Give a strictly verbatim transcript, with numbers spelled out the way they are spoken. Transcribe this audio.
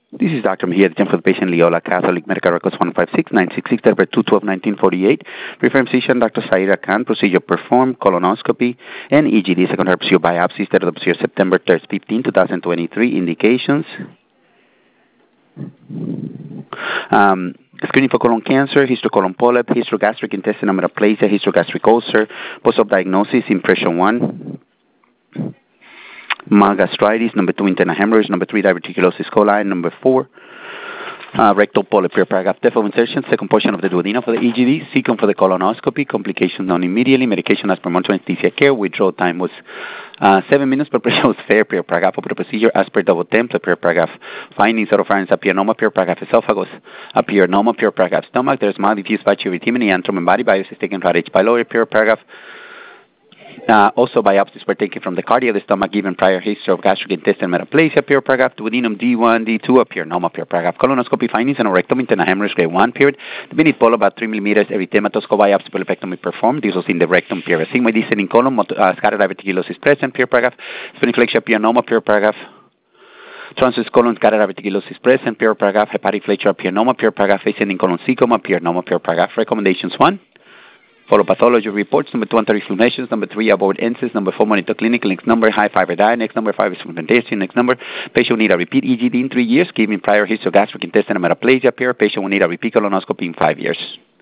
This is Doctor Mejia, the for the patient, Leola Catholic, Medical Records one five six nine six six, December two twelve nineteen forty-eight. Referring physician, Doctor Saira Khan, procedure performed, colonoscopy, and E G D, second herpes biopsy, started of September fifteenth, twenty twenty-three. Indications. Um, screening for colon cancer, histocolon polyp, hysterogastric intestinal metaplasia, hysterogastric ulcer, post-op diagnosis, impression one. Mild gastritis, number two, internal hemorrhage, number three, diverticulosis coli, number four, uh, rectal polyp, paragraph depth of insertion, second portion of the duodenum for the E G D, second for the colonoscopy, complications known immediately, medication as per monitoring anesthesia care, withdrawal time was uh, seven minutes, but pressure was fair, paragraph of the procedure as per double temp, paragraph findings, oropharynx, appianoma, paragraph esophagus, appianoma, paragraph stomach, there's mild diffuse pituitary antrum and body biopsy taken for H. pylori, paragraph. Uh, also, biopsies were taken from the cardia of the stomach, given prior history of gastric intestinal metaplasia, pure paragraph, duodenum D one, D two, appianoma, pure paragraph, colonoscopy findings, and a rectum internal hemorrhage grade one period. The minute ball about three millimeters, erythematoscope biopsy, polypectomy performed. This was in the rectum period. Sigmoid descending colon, uh, scattered diverticulosis present, pure paragraph, spleniflexion, appianoma, pure paragraph. Transverse colon, scattered diverticulosis present, pure paragraph, hepatic flexure, appianoma, pure paragraph, ascending colon, cecoma, appianoma, pure paragraph. Recommendations one. Follow pathology reports. Number two, anti-inflammations. Number three, aborted N S A S. Number four, monitor clinical. Next number, high fiber diet. Next number, five, supplementation. Next number, patient will need a repeat E G D in three years, given prior history of gastric intestinal metaplasia. Pair patient will need a repeat colonoscopy in five years.